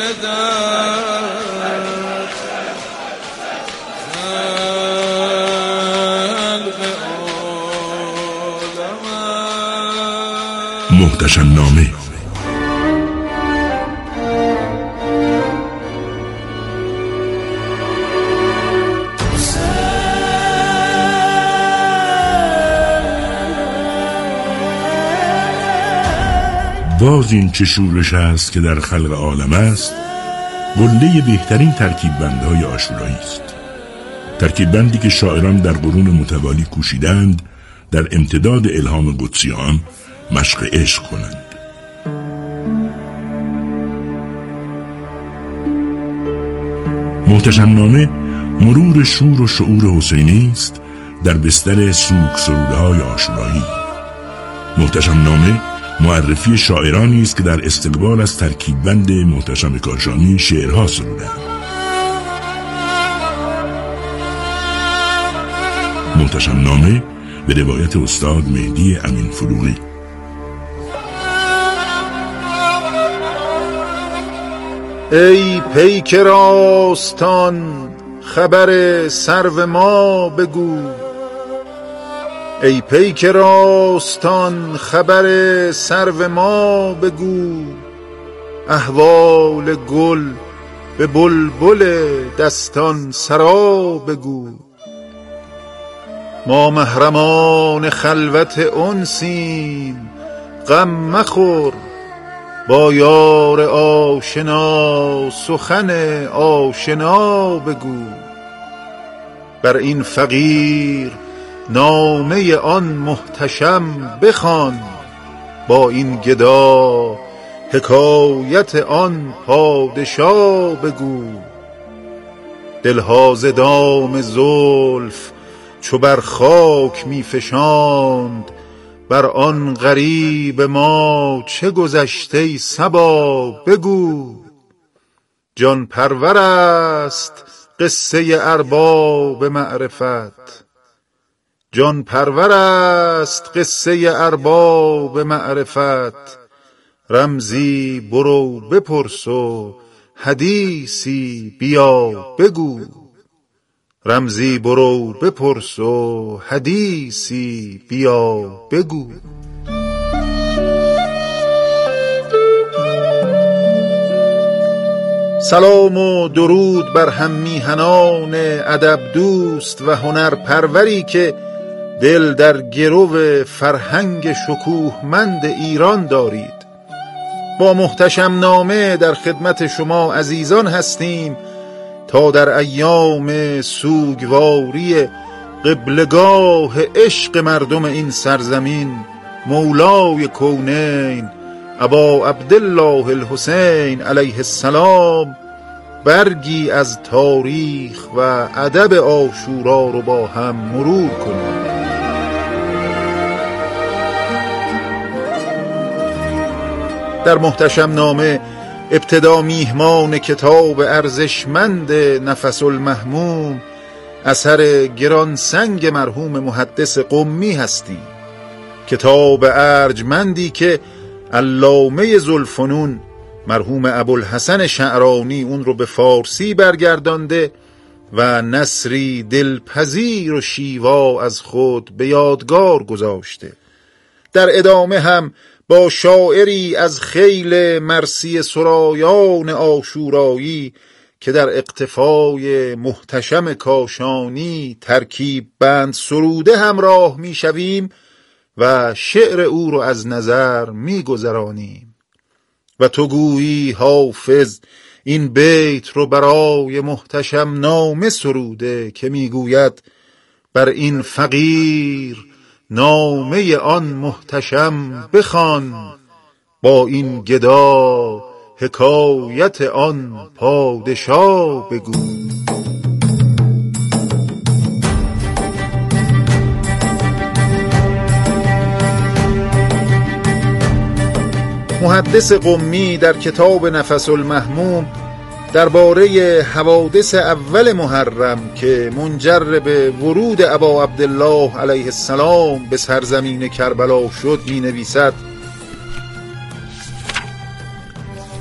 محتشم نامه. باز این چه شورش است که در خلق عالم است، قله بهترین ترکیب بندهای عاشورایی است. ترکیب بندی که شاعران در قرون متوالی کوشیدند در امتداد الهام قدسی آن مشق عشق کنند. محتشم نامه مرور شور و شعور حسینی است در بستر سوگ سروده‌های عاشورایی. محتشم نامه معرفی شاعرانی است که در استقبال از ترکیب بند محتشم کاشانی شعرها سرودند. محتشم نامه به روایت استاد مهدی امین فروغی. ای پیک راستان خبر سرو ما بگو، ای پیک راستان خبر سرو ما بگو، احوال گل به بلبل دستان سرا بگو. ما محرمان خلوت انسیم غم مخور، با یار آشنا سخن آشنا بگو. بر این فقیر نامه آن محتشم بخوان، با این گدا حکایت آن پادشا بگو. دلها ز دام زلف چو بر خاک می فشاند، بر آن غریب ما چه گذشته صبا بگو. جان پرور است قصه ارباب معرفت، جان پرور است قصه ارباب معرفت. رمزی برو بپرس و حدیثی بیا بگو، رمزی برو بپرس و حدیثی بیا بگو. سلام و درود بر هم میهنان ادب دوست و هنر پروری که دل در گرو فرهنگ شکوهمند ایران دارید. با محتشم نامه در خدمت شما عزیزان هستیم تا در ایام سوگواری قبلگاه عشق مردم این سرزمین مولای کونین ابا عبدالله الحسین علیه السلام برگی از تاریخ و ادب عاشورا رو با هم مرور کنیم. در محتشم نامه ابتدا میهمان کتاب ارزشمند نفس المهموم اثر گرانسنگ مرحوم محدث قمی هستیم. کتاب ارجمندی که علامه ذوالفنون مرحوم ابوالحسن شعرانی اون رو به فارسی برگردانده و نثری دلپذیر و شیوا از خود به یادگار گذاشته. در ادامه هم با شاعری از خیل مرسی سرایان عاشورایی که در اقتفای محتشم کاشانی ترکیب بند سروده همراه می شویم و شعر او رو از نظر می گذرانیم. و تو گویی حافظ این بیت رو برای محتشم نامه سروده که می گوید بر این فقیر نامه آن محتشم بخوان، با این گدا حکایت آن پادشا بگو. محدث قمی در کتاب نفس المهموم درباره حوادث اول محرم که منجر به ورود ابا عبدالله علیه السلام به سرزمین کربلا شد می نویسد: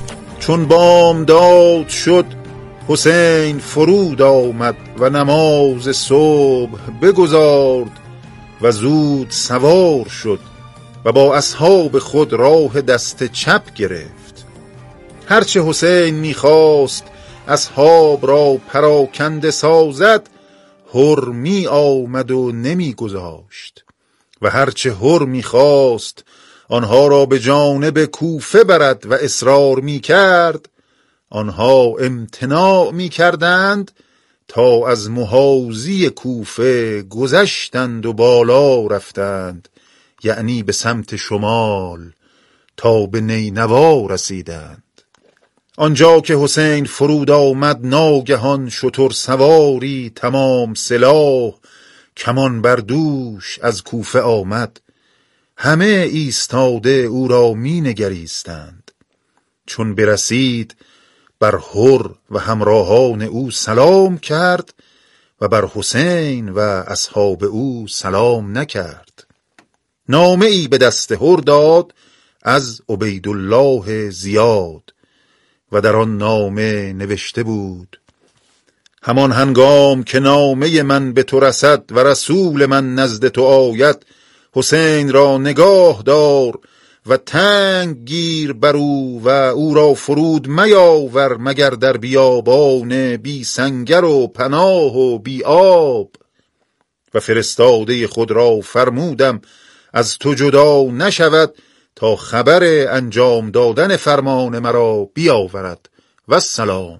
چون بامداد شد حسین فرود آمد و نماز صبح بگزارد و زود سوار شد و با اصحاب خود راه دست چپ گرفت. هرچه حسین می‌خواست اصحاب را پراکنده سازد، هر می آمد و نمی گذاشت و هرچه هر می‌خواست آنها را به جانب کوفه برد و اصرار می‌کرد، آنها امتناع می‌کردند تا از محاذی کوفه گذشتند و بالا رفتند، یعنی به سمت شمال تا به نینوا رسیدند. آنجا که حسین فرود آمد ناگهان شتر سواری تمام سلاح کمان بر دوش از کوفه آمد. همه ایستاده او را می نگریستند. چون برسید بر هر و همراهان او سلام کرد و بر حسین و اصحاب او سلام نکرد. نامه ای به دست هر داد از عبیدالله زیاد و در آن نامه نوشته بود: همان هنگام که نامه من به تو رسد و رسول من نزد تو آید، حسین را نگاه دار و تنگ گیر بر او و او را فرود میاور مگر در بیابان بی سنگر و پناه و بی آب. و فرستاده خود را فرمودم از تو جدا نشود تا خبر انجام دادن فرمان مرا بیاورد. و السلام.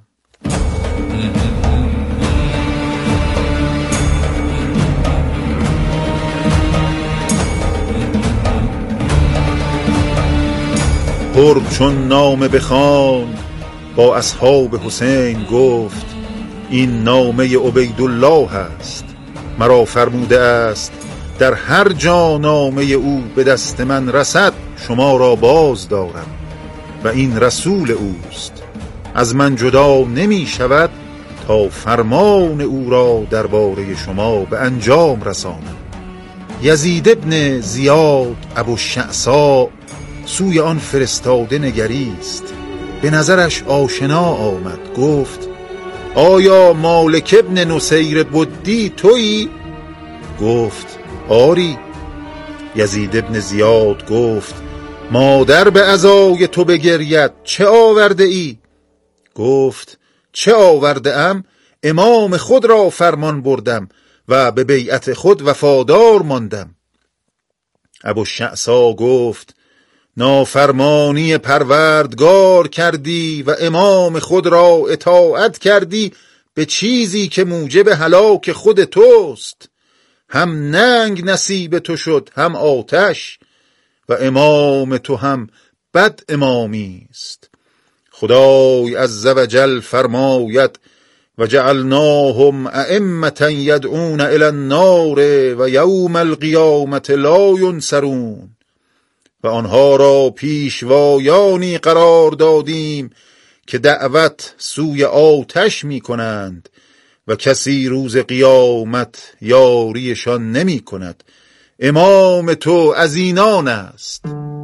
هر چون نامه بخواند با اصحاب حسین گفت: این نامه عبیدالله است. مرا فرموده است در هر جا نامه او به دست من رسد شما را باز دارم و این رسول اوست. از من جدا نمی شود تا فرمان او را درباره شما به انجام رسانم. یزید ابن زیاد ابوالشعثاء سوی آن فرستاده نگریست، به نظرش آشنا آمد. گفت: آیا مالک ابن نصیر بدی تویی؟ گفت: آری. یزید ابن زیاد گفت: مادر به عزای تو بگرید، چه آورده ای؟ گفت: چه آورده ام؟ امام خود را فرمان بردم و به بیعت خود وفادار ماندم. ابوالشعثاء گفت: نافرمانی پروردگار کردی و امام خود را اطاعت کردی به چیزی که موجب هلاک خود توست. هم ننگ نصیب تو شد هم آتش و امام تو هم بد امامی است. خدای عزوجل فرماید: و جعلناهم ائمة یدعون الی النار و یوم القیامة لا ینصرون. و آنها را پیشوایانی قرار دادیم که دعوت سوی آتش می کنند و کسی روز قیامت یاریشان نمی کند. امام تو از اینان است.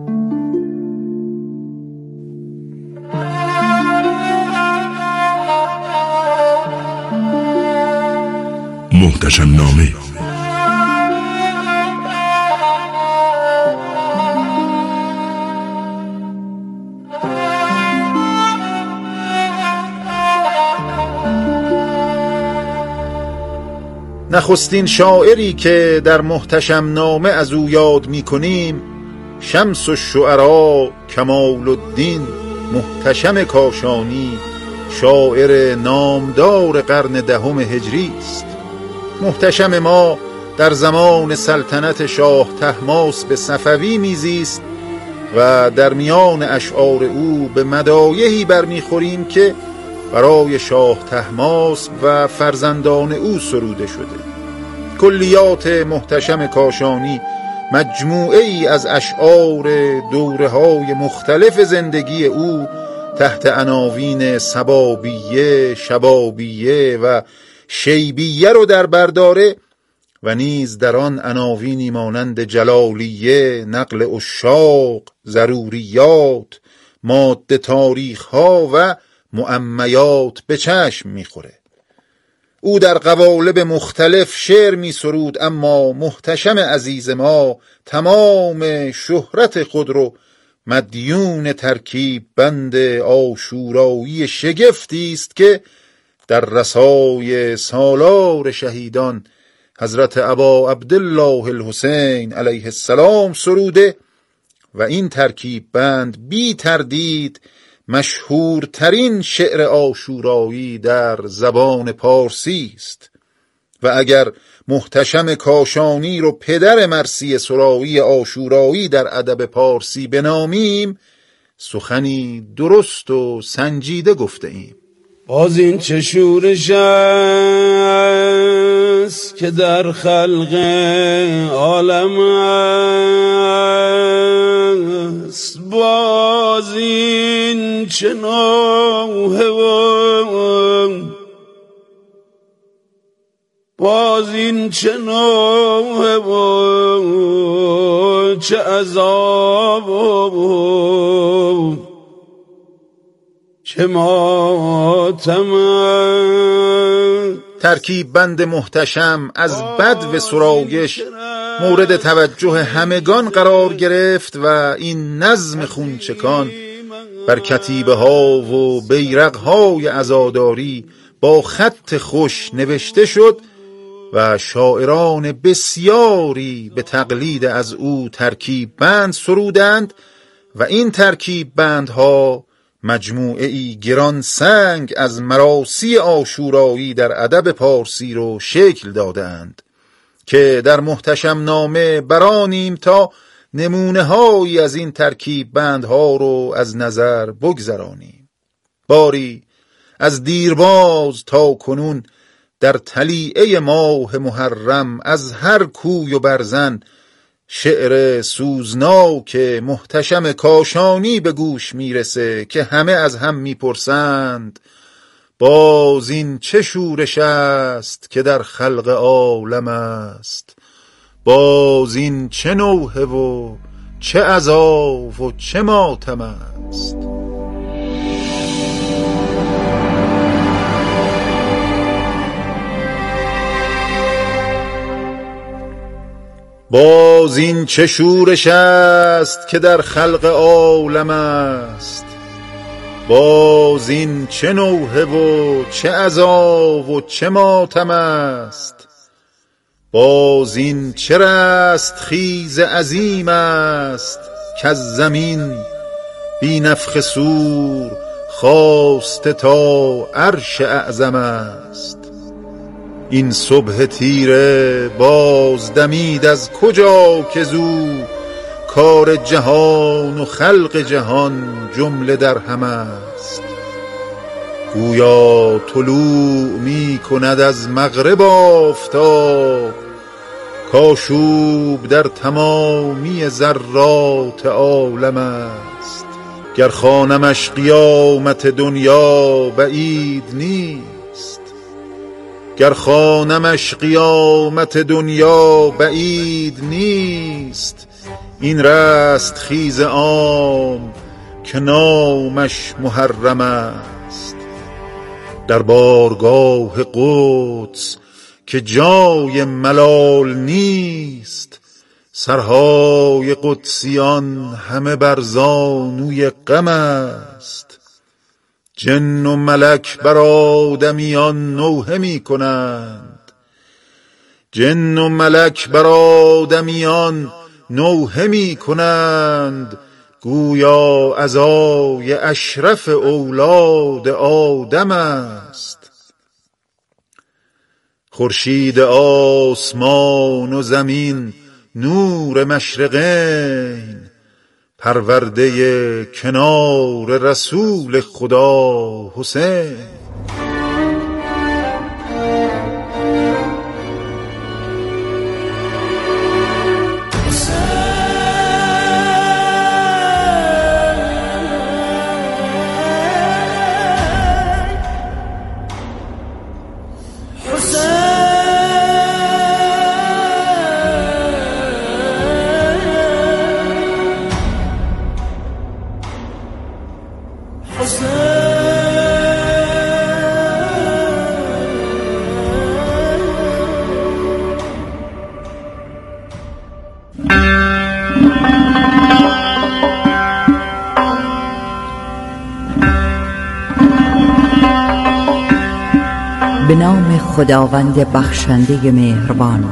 محتشم نامه. نخستین شاعری که در محتشم نامه از او یاد می کنیم شمس الشعراء کمال الدین محتشم کاشانی، شاعر نامدار قرن دهم هجری است. محتشم ما در زمان سلطنت شاه طهماسب صفوی میزیست و در میان اشعار او به مدایحی برمیخوریم که برای شاه طهماسب و فرزندان او سروده شده. کلیات محتشم کاشانی مجموعه ای از اشعار دوره‌های مختلف زندگی او تحت عناوین صبابیه، شبابیه و شیبیه رو در بر داره و نیز در آن عناوینی مانند جلالیه، نقل عشاق، ضروریات، ماده تاریخ ها و معمیات به چشم میخوره. او در قوالب مختلف شعر می سرود، اما محتشم عزیز ما تمام شهرت خود رو مدیون ترکیب بند عاشورایی شگفتی است که در رسای سالار شهیدان حضرت ابا عبدالله الحسین علیه السلام سروده و این ترکیب بند بی تردید مشهورترین شعر عاشورایی در زبان پارسی است و اگر محتشم کاشانی رو پدر مرثیه سرایی عاشورایی در ادب پارسی بنامیم، سخنی درست و سنجیده گفته ایم. باز این چه شورش است که در خلق عالم است، باز این چه نوحه و باز این چه نوحه و چه عذاب و چه ماتم. ترکیب بند محتشم از بدو سرایش مورد توجه همگان قرار گرفت و این نظم خونچکان بر کتیبه ها و بیرق های عزاداری با خط خوش نوشته شد و شاعران بسیاری به تقلید از او ترکیب بند سرودند و این ترکیب بندها مجموعه‌ای گران سنگ از مراثی عاشورایی در ادب پارسی رو شکل دادند که در محتشم نامه برانیم تا نمونه هایی از این ترکیب بندها رو از نظر بگذرانیم. باری از دیرباز تا کنون در طلیعه ماه محرم از هر کوی و برزن شعر سوزناک محتشم کاشانی به گوش میرسه که همه از هم میپرسند باز این چه شورش است که در خلق عالم است، باز این چه نوحه و چه عذاب و چه ماتم است. باز این چه شورش است که در خلق عالم است، باز این چه نوحه و چه عذاب و چه ماتم است، باز این چه رست خیز عظیم است که از زمین بی نفخ صور خاسته تا عرش اعظم است. این صبح تیره باز دمید از کجا که زو کار جهان و خلق جهان جمله در هم است. گویا طلوع می کند از مغرب آفتاب، کآشوب در تمامی ذرات عالم است. گر خوانمش قیامت دنیا بعید نیست، گر خوانمش قیامت دنیا بعید نیست. این رست خیز عام که نامش محرم است. در بارگاه قدس که جای ملال نیست، سرهای قدسیان همه بر زانوی غم است. جن و ملک بر آدمیان نوحه می کنند، جن و ملک بر آدمیان نوحه می کنند. گویا عزای اشرف اولاد آدم است. خورشید آسمان و زمین نور مشرقین، پرورده کنار رسول خدا حسین. به نام خداوند بخشنده مهربان.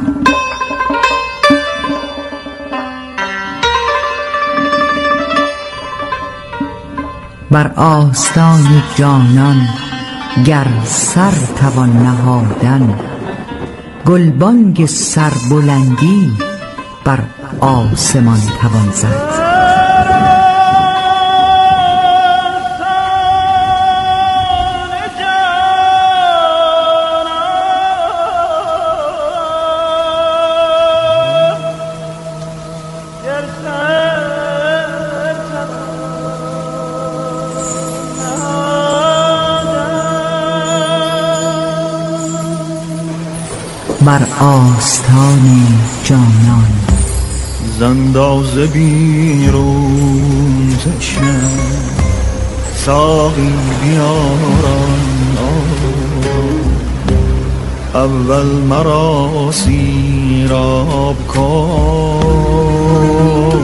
بر آستان جانان گر سر توان نهادن، گلبانگ سربلندی بر آسمان توان زد. بر آستان جانان زندازه بیرون تشنه، ساقی بیاران اول مرا سیراب کن،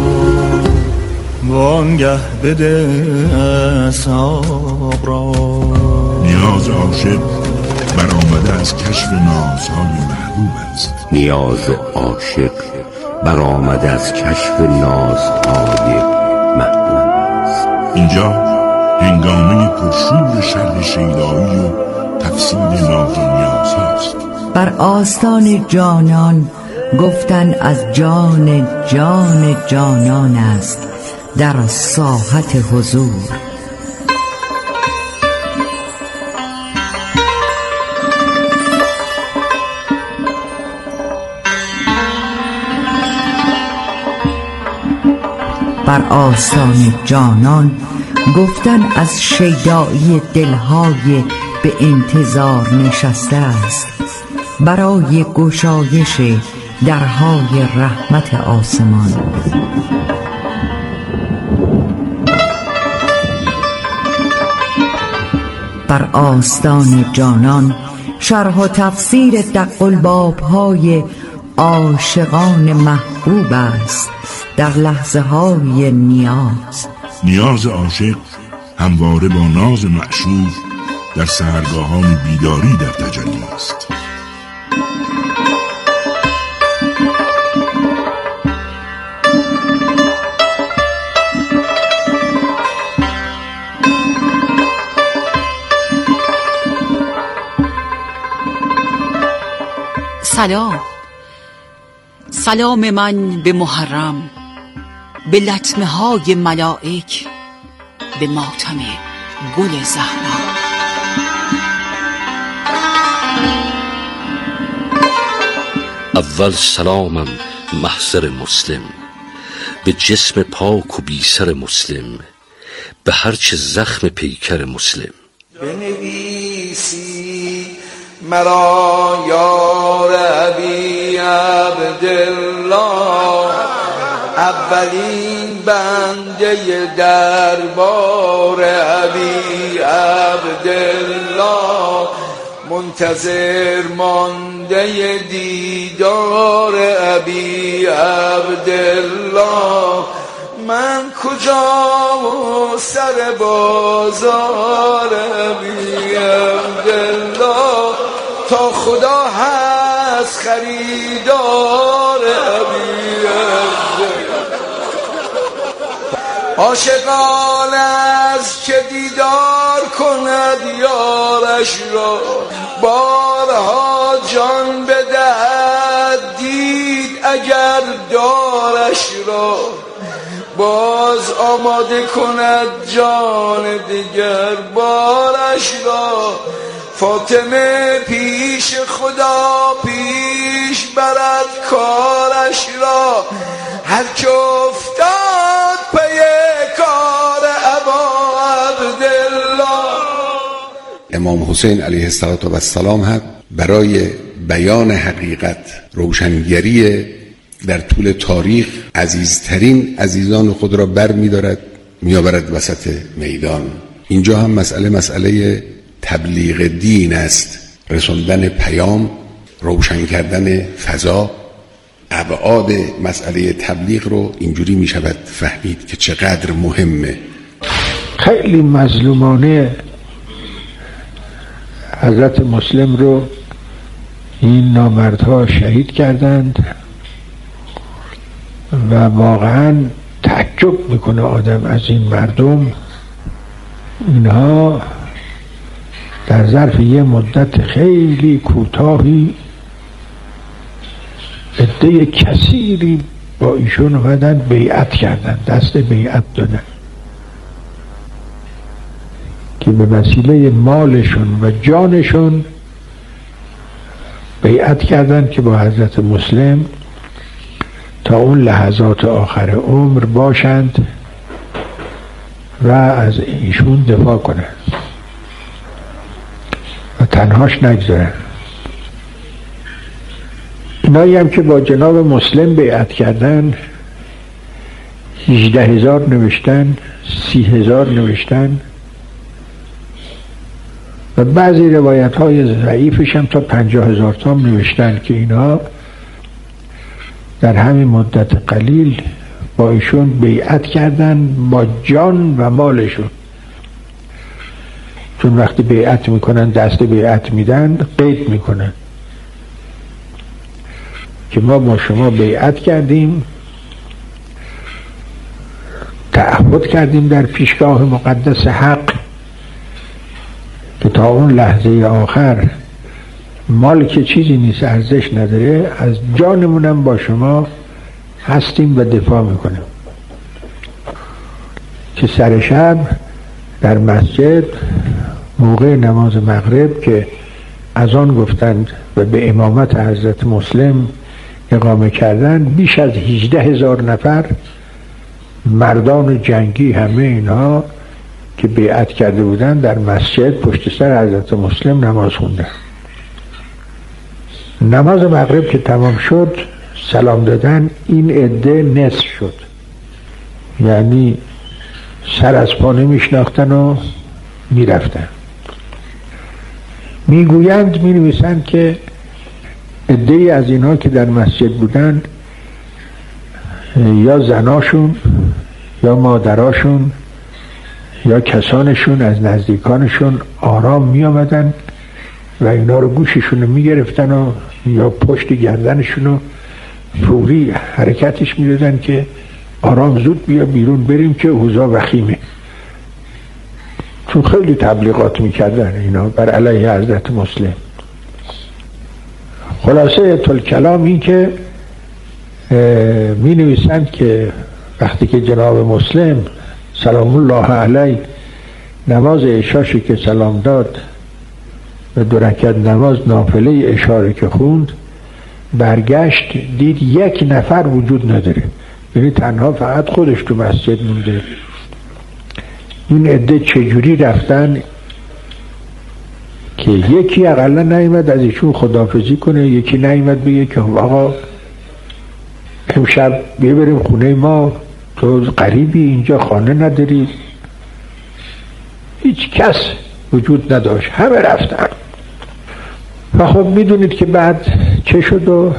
وانگه بده اصحاب را. نیاز عاشق برآمده از کشف نازهای محبوب است. نیاز عاشق برآمده از کشف نازهای محبوب است. اینجا هنگامه پرشور شرح شیدایی و تفسیر ناز و نیاز هاست. بر آستان جانان گفتن از جان جان جانان است در ساحت حضور. بر آستان جانان گفتن از شیدایی دلهای به انتظار نشسته است برای گشایش درهای رحمت آسمان. بر آستان جانان شرح و تفسیر دق الباب‌های عاشقان محبوب است در لحظه های نیاز. نیاز عاشق همواره با ناز معشوق در سحرگاهان بیداری در تجلی است. سلام من به محرم، به لطمه های ملائک، به ماتم گل زهرا. اول سلامم محضر مسلم، به جسم پاک و بی سر مسلم، به هرچه زخم پیکر مسلم. بنویسی مرا یا ربی عبدالله، اولین بنده دربار ابی عبدالله، منتظر مانده دیدار ابی عبدالله. من کجا و سر بازار ابی عبدالله، تا خدا هست خریدار ابی عبدالله. عاشقان از که دیدار کند یارش را، بارها جان بدهد دید اگر دارش را، باز آماده کند جان دیگر بارش را. فاطمه پیش خدا پیش برد کارش را، هر که افتاد پی کار ابا عبدالله. امام حسین علیه السلام هم برای بیان حقیقت، روشنگری در طول تاریخ، عزیزترین عزیزان خود را بر میآورد وسط میدان. اینجا هم مسئله تبلیغ دین است، رساندن پیام، روشن کردن فضا. ابعاد مسئله تبلیغ رو اینجوری می شود فهمید که چقدر مهمه. خیلی مظلومانه حضرت مسلم رو این نامردها شهید کردند و واقعا تعجب میکنه آدم از این مردم. اینها در ظرف یه مدت خیلی کوتاهی عده کثیری با ایشون اومدن بیعت کردن، دست بیعت دادن که به وسیله مالشون و جانشون بیعت کردن که با حضرت مسلم تا اون لحظات آخر عمر باشند و از ایشون دفاع کنند و تنهاش نگذارن. اینایی هم که با جناب مسلم بیعت کردن 18,000 نوشتن، 30,000 نوشتن و بعضی روایت های ضعیفش هم تا 50,000 تا نوشتن که اینا در همین مدت قلیل با ایشون بیعت کردن با جان و مالشون. چون وقتی بیعت میکنن دست بیعت میدن قید میکنن که ما با شما بیعت کردیم، تعهد کردیم در پیشگاه مقدس حق که تا اون لحظه آخر مال که چیزی نیست، ارزش نداره، از جانمونم با شما هستیم و دفاع میکنیم. که سر شب در مسجد موقع نماز مغرب که اذان گفتند و به امامت حضرت مسلم اقامه کردن، بیش از 18,000 نفر مردان جنگی همه اینها که بیعت کرده بودن در مسجد پشت سر حضرت مسلم نماز خوندن. نماز مغرب که تمام شد سلام دادن، این عده نصف شد، یعنی سر از پا نمیشناختن و میرفتن. میگویند، مینویسند که عده‌ای از اینها که در مسجد بودن یا زناشون یا مادراشون یا کسانشون از نزدیکانشون آرام می آمدن و اینا رو گوششون رو می گرفتن و یا پشت گردنشون رو فوری حرکتش می دادن که آرام زود بیا بیرون بریم که اوضاع وخیمه. چون خیلی تبلیغات می کردن اینا بر علیه حضرت مسلم. خلاصه کلام این که می نویسند که وقتی که جناب مسلم سلام الله علیه نماز عشاشی که سلام داد و 2 رکعت نماز نافله عشا که خوند، برگشت دید 1 نفر وجود نداره، یعنی تنها فقط خودش تو مسجد مونده. این عده چجوری رفتن که یکی اقلا نیامد از ایشون خداحافظی کنه، یکی نیامد بگه که آقا امشب بریم خونه ما، تو غریبی اینجا خانه نداری. هیچ کس وجود نداشت، همه رفتن. و خب میدونید که بعد چه شد و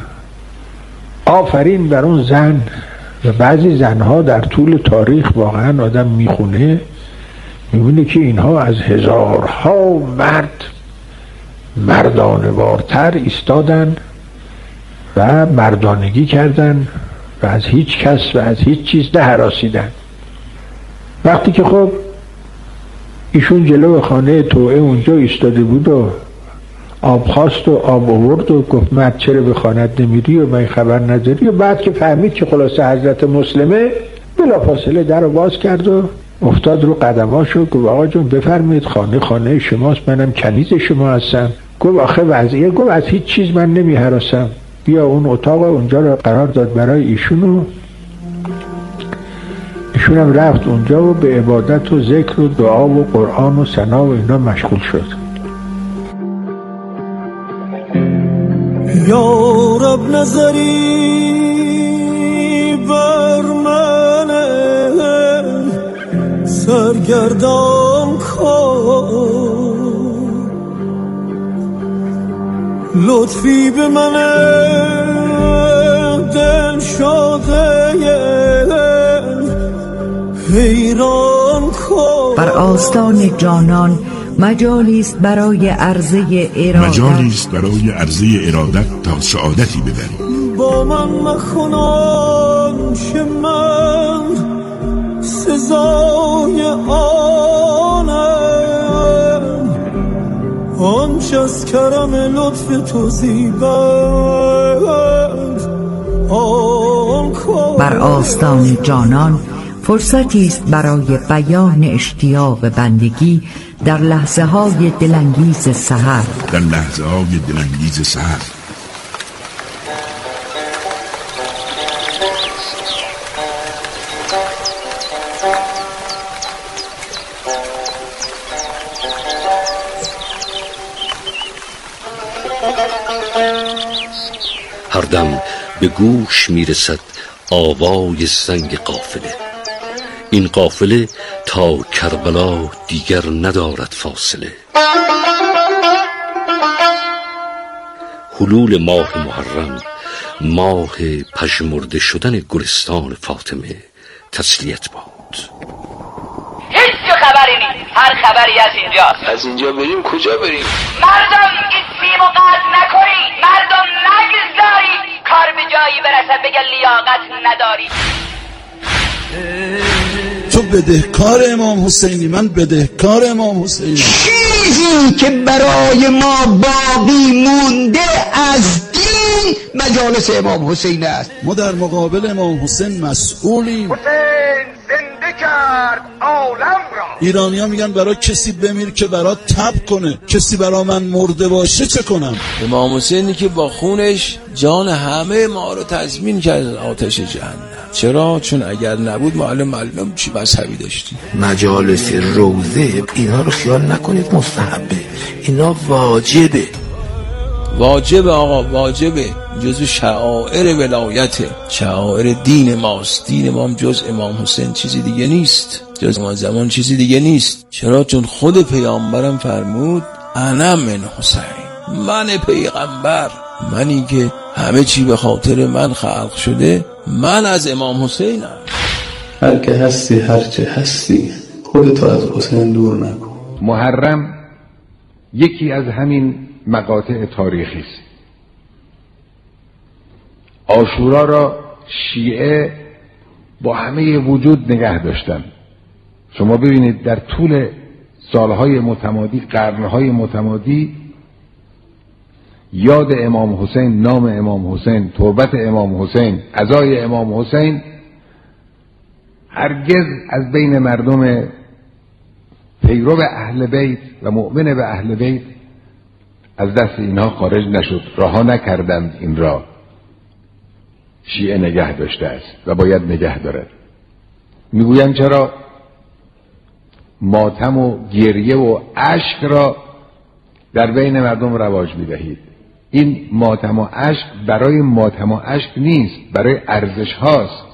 آفرین بر اون زن و بعضی زنها در طول تاریخ واقعا آدم میخونه میبینه که اینها از هزارها مرد مردانه‌وارتر ایستادن و مردانگی کردن و از هیچ کس و از هیچ چیز نهراسیدن. وقتی که خب ایشون جلو خانه توعه اونجا ایستاده بود و آب خواست و آب آورد و گفت مرد چرا به خانت نمیری و من خبر نداری، و بعد که فهمید که خلاصه حضرت مسلمه بلافاصله در رو باز کرد و افتاد رو قدماشو، گفت آقا جون بفرمایید، خانه شماست، منم کنیز شما هستم. گفت آخه وضعیه، گفت از هیچ چیز من نمی هراسم، بیا اون اتاق اونجا رو قرار داد برای ایشونو. ایشونم رفت اونجا و به عبادت و ذکر و دعا و قرآن و ثنا و اینا مشغول شد. یا رب نظری بر من سرگردان کن، لطفی به من دل شده حیران کن. بر آستان جانان مجالی است برای عرضه ارادت تا سعادتی ببریم. با من مخونان که من سزای آنم، آنچه از کرم لطف تو زیبند بر آستان جانان فرصتی است برای بیان اشتیاق بندگی در لحظه های دلانگیز سحر. هر دم به گوش میرسد آوای زنگ قافله. این قافله تا کربلا دیگر ندارد فاصله. حلول ماه محرم، ماه پژمرده شدن گلستان فاطمه تسلیت باد. هیچ خبری نیست، هر خبری از اینجاست. از اینجا بریم کجا بریم؟ مردم اسمیم و قطع نکنی، مردم نگذاری کار به جایی برسد بگه لیاقت نداری. تو بدهکار امام حسینی، من بدهکار امام حسینی. چیزی که برای ما باقی مونده از دین مجالس امام حسین است. ما در مقابل امام حسین مسئولیم. حسین زنده کرد عالم را. ایرانی ها میگن برای کسی بمیر که برای تب کنه، کسی برای من مرده باشه چه کنم؟ امام حسینی که با خونش جان همه ما رو تضمین کرد از آتش جهنم. چرا؟ چون اگر نبود معلوم چی مذهبی داشتیم. مجالس روضه اینا رو خیال نکنید مستحبه، اینا واجبه آقا، واجبه، جزو شعائر ولایته، شعائر دین ماست. دین ما هم جز امام حسین چیزی دیگه نیست، جز ما زمان چیزی دیگه نیست. چرا؟ چون خود پیامبرم فرمود انا من حسین، من پیغمبر، منی که همه چی به خاطر من خلق شده، من از امام حسینم. هر که هستی، هر چه هستی، خودتو از حسین دور نکن. محرم یکی از همین مقاطع تاریخی است. عاشورا را شیعه با همه وجود نگه داشتن. شما ببینید در طول سالهای متمادی، قرنهای متمادی، یاد امام حسین، نام امام حسین، تربت امام حسین، عزای امام حسین هرگز از بین مردم پیرو اهل بیت و مؤمن به اهل بیت از دست اینها خارج نشد. رها نکردند این را. شیعه نگه داشته است و باید نگه دارد. میگویند چرا؟ ماتم و گریه و اشک را در بین مردم رواج میدهید. این ماتم و اشک برای ماتم و اشک نیست، برای ارزش هاست.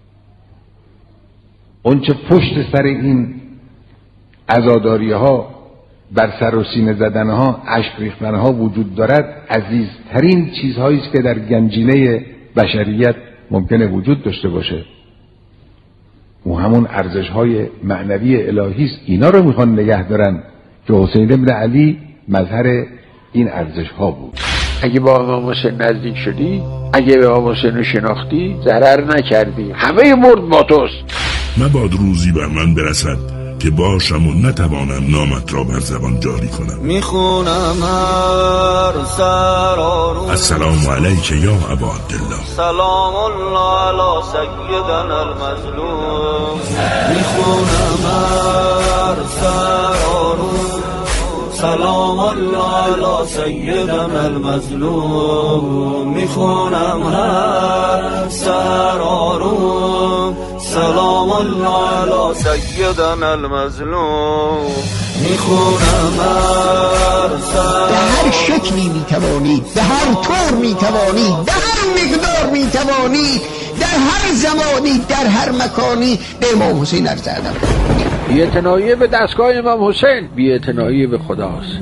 اون چه پشت سر این عزاداری ها، بر سر و سینه زدن ها، اشک ریختن ها وجود دارد، عزیزترین چیزهایی است که در گنجینه بشریت ممکنه وجود داشته باشه. و همون ارزش های معنوی الهی است. اینا رو میخوان نگه دارن که حسین ابن علی مظهر این ارزش ها بود. اگه با امام حسین نزدیک شدی، اگه به امام حسین شناختی، ضرر نکردی، همه مرد با توست. مباد روزی بر من برسد که باشم و نتوانم نامت را بر زبان جاری کنم. میخونم هر سرارو السلام علیک یا ابا عبدالله. سلام الله علی سیدنا المظلوم. میخونم هر سرارو سلام الله علی سیدنا المظلوم. میخونم هر سرارو سلام الله علی سیدنا المظلوم. میخونم هر به هر شکلی میتوانی، به هر طور میتوانی، به هر مقدار میتوانی، در هر زمانی، در هر مکانی به امام حسین عرض ادب. بی‌اعتنایی به دستگاه امام حسین بی‌اعتنایی به خداست.